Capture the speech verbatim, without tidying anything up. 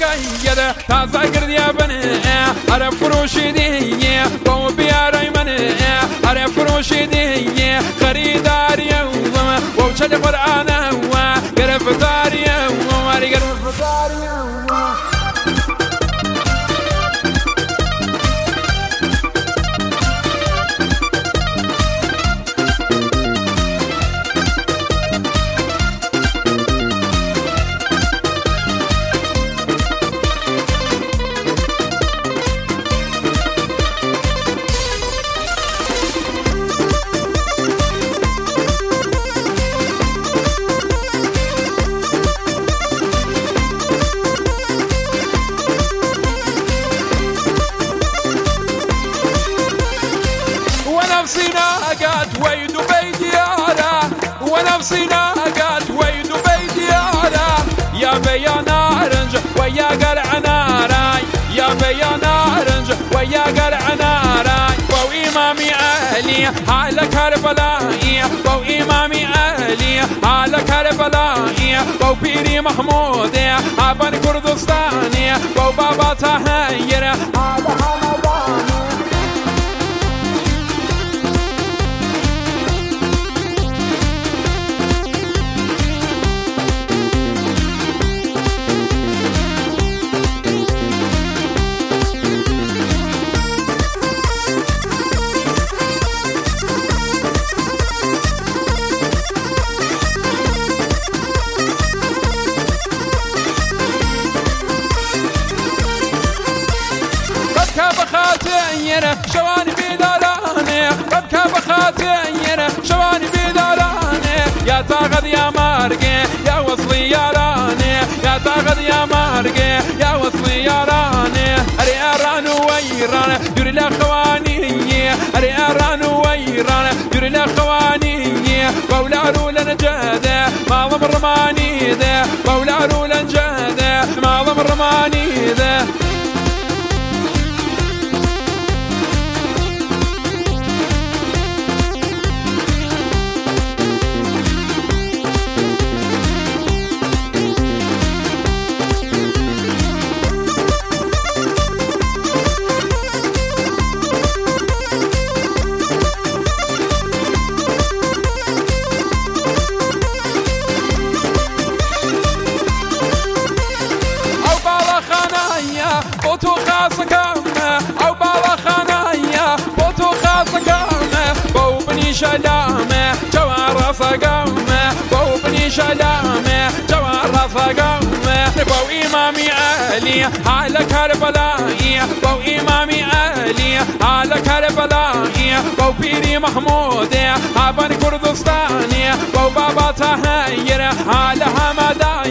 قيد تازا قرديا بني أرى فروشي دي بو بياري مني أرى فروشي دي خريداري ووشد قرآن قرفتاري وماري قرفتاري ونفسي ناقات ويد بيديارة ونفسي ناقات ويد بيديارة يا بيا نارنج ويا قرع ناراي يا بيا نارنج ويا قرع ناراي بو إمامي أهلي على كربلائي بو إمامي أهلي على كربلائي بو بيري محمود أبن كردستاني بو بابا تهير على حمداني بخاتير شواني بداراني ببكى بخاتير شواني بداراني يا تاخذ يا مارقي يا وصلي يا راني يا تاخذ يا مارقي يا وصلي يا راني اري اران ويران دوري الاخواني اري اران ويران دوري الاخواني بولا رولا نجاده ما ضم الرماني ذا بولا رولا نجاده ما ضم الرماني ذا بوتو خاصكم أو بالا خانايا بوتو خاصكم بو بني شلامة جوار صقم بو بني شلامة جوار صقم بو إمامي علي على كربلائي بو إمامي علي على كربلائي بو بيري محمود أبن كردستاني بو بابا تهير على حمداني